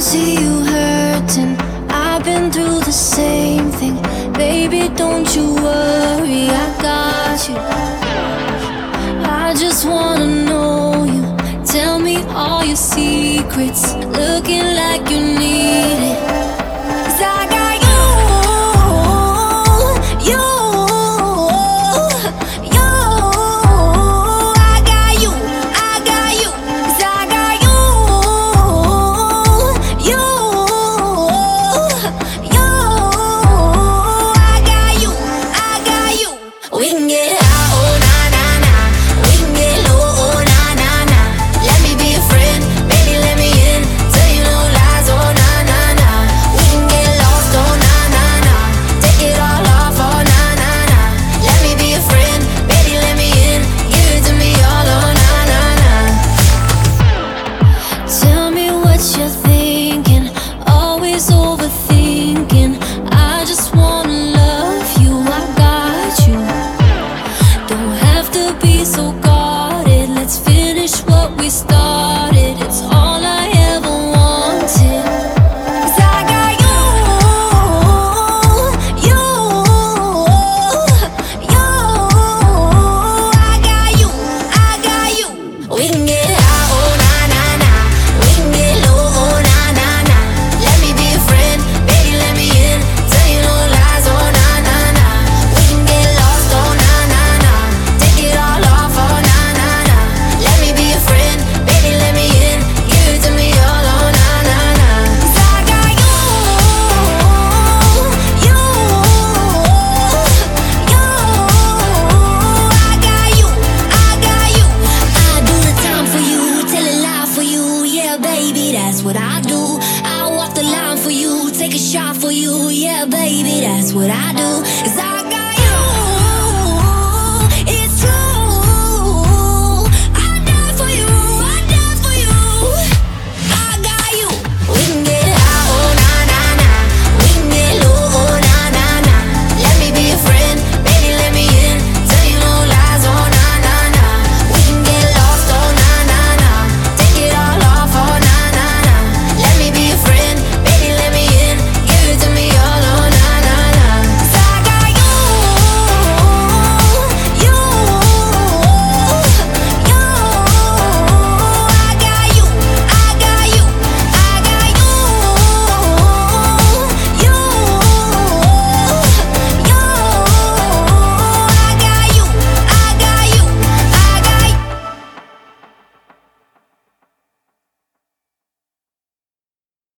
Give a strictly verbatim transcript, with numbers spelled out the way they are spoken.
see you hurting. I've been through the same thing. Baby, don't you worry, I got you. I just wanna know you. Tell me all your secrets. Looking like you need it. 'Cause I got you, you, you. I got you, I got you. 'Cause I got you, you, you. I got you, I got you. We can get high, oh na na na. We can get low, oh na na na. Let me be a friend, baby, let me in. Tell you no lies, oh na na na. We can get lost, oh na na na. Take it all off, oh na na na. Let me be a friend, baby, let me in. Give it to me all, oh na na na. Tell me what you're thinking, always overthinking. I just wanna love you, I got you. Don't have to be so guarded. Let's finish what we started. It's all I ever wanted. 'Cause I got you, you, you. I got you, I got you. We can get high, oh na na na. We can get low, oh na na na. Let me be a friend, baby, let me in. Tell you no lies, oh na na na. We can get lost, oh na na na. Take it all off, oh na na na. Let me be a friend, baby, let me in. Give it to me all, oh na na na. 'Cause I got you, you, you. I got you, I got you. I do the time for you, tell a lie for you. Yeah, baby, that's what I do. I walk the line for you, take a shot for you. Yeah, baby, that's what I do. 'Cause I